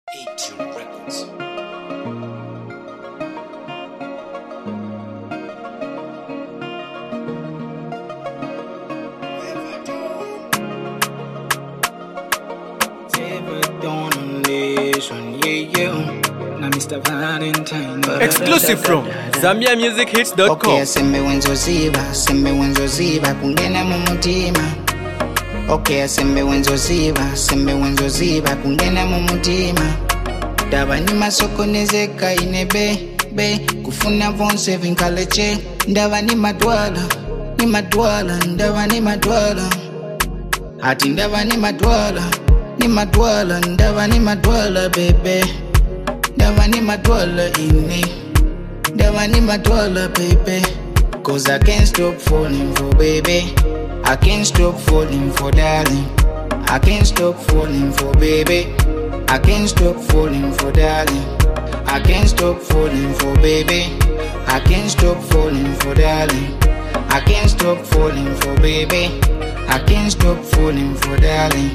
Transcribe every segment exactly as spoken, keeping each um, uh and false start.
A-Tune Records. Mister Valentine. Exclusive from Zambia Music Hits dot com. Okay, sembe wenzo ziba, sembe wenzo ziba, kungena mu mutima. Okay, sembe wenzo ziba, sembe wenzo ziba, kungena mu mutima. Daba ni masoko nezeka inebe, be, kufuna vonse vinkaleche. Ndaba ni madwala, ni madwala, ndaba ni madwala. Hati ndaba ni madwala, ni madwala, ndaba ni madwala, bebe. Ndaba ni madwala ini, ndaba ni madwala, baby. Cause I can't stop falling for baby. I can't stop falling for darling. I can't stop falling for baby. I can't stop falling for darling. I can't stop falling for baby. I can't stop falling for darling. I can't stop falling for baby. I can't stop falling for darling.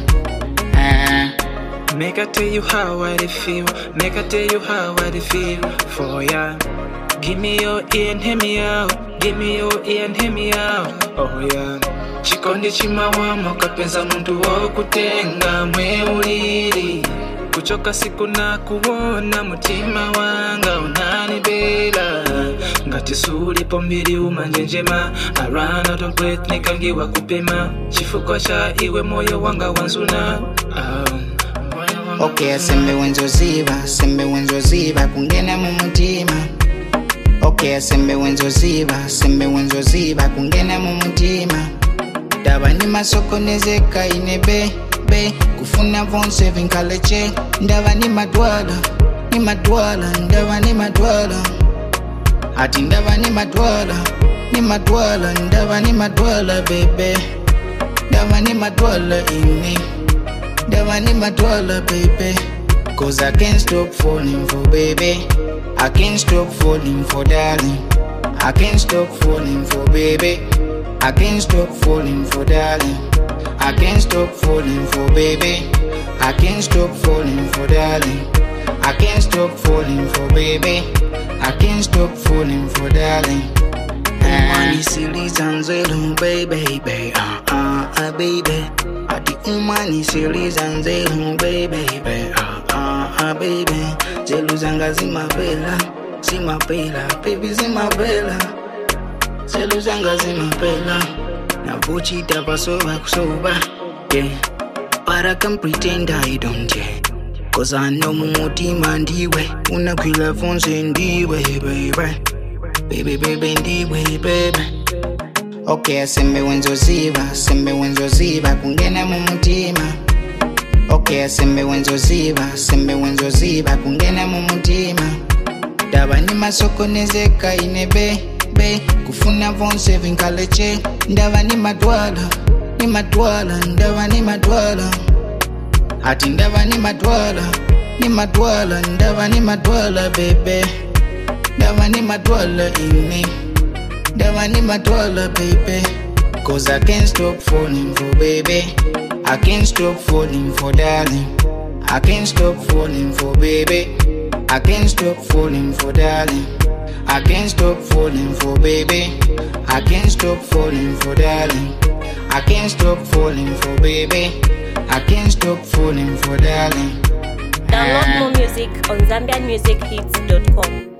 Ah. Make I tell you how I feel. Make I tell you how I feel for ya. Give me your ear and hear me out. Give me your ear and hear me out. Oh yeah. Chikondi chimawamo kapenza mundu wo kutenga mwe ulili. Kuchoka siku na kuona mutima wanga unanibela. Ngati sulipo mbili umanjenjema. I run out of breath nikangiwa kupema. Chifuko cha iwe moyo wanga wanzuna. Oh. Okay, sembe wenzo ziba, sembe wenzo ziba, kungena mu mutima. Okay, sembe wenzo ziba, sembe wenzo ziba, kungena mu mutima. Daba ni masoko nezeka inebe, be, kufuna vonse vinkaleche. Ndaba ni madwala, ni madwala, ndaba ni madwala. Hati ndaba ni madwala, ni madwala, ndaba ni madwala, bebe. Ndaba ni madwala ini, ndaba ni madwala, baby. Cause I can't stop falling for baby. I can't stop falling for darling. I can't stop falling for baby. I can't stop falling for darling. I can't stop falling for baby. I can't stop falling for darling. I can't stop falling for baby. I can't stop falling for darling. Umani siliza nzelu, baby, baby, uh, uh, uh, baby. Adi umani siliza nzelu, baby, baby, uh, uh, uh, baby. Zelu zanga zimapela, zimapela, baby zimapela. Zelu zanga zimapela. Na vuchita pasoba kusoba, yeah. But I can pretend I don't, yeah. Cause I know mumutima ndiwe, unakwila fonse ndiwe, baby. Baby, baby, ndiwe, baby. Okay, sembe wenzo ziba, sembe wenzo ziba, kungena mu mutima. Okay, sembe wenzo ziba, sembe wenzo ziba, kungena mu mutima. Daba ni masoko nezeka inebe, be, kufuna vonse vinkaleche. Ndaba ni madwala, ni madwala, ndaba ni madwala. Hati ndaba ni madwala, ni madwala, ndaba ni madwala, bebe. Ndaba ni madwala ini, ndaba ni madwala, baby. Cause I can't stop falling for baby. I can't stop falling for darling. I can't stop falling for baby. I can't stop falling for darling. I can't stop falling for baby. I can't stop falling for darling. I can't stop falling for baby. I can't stop falling for darling. Download more music on Zambian Music Hits dot com.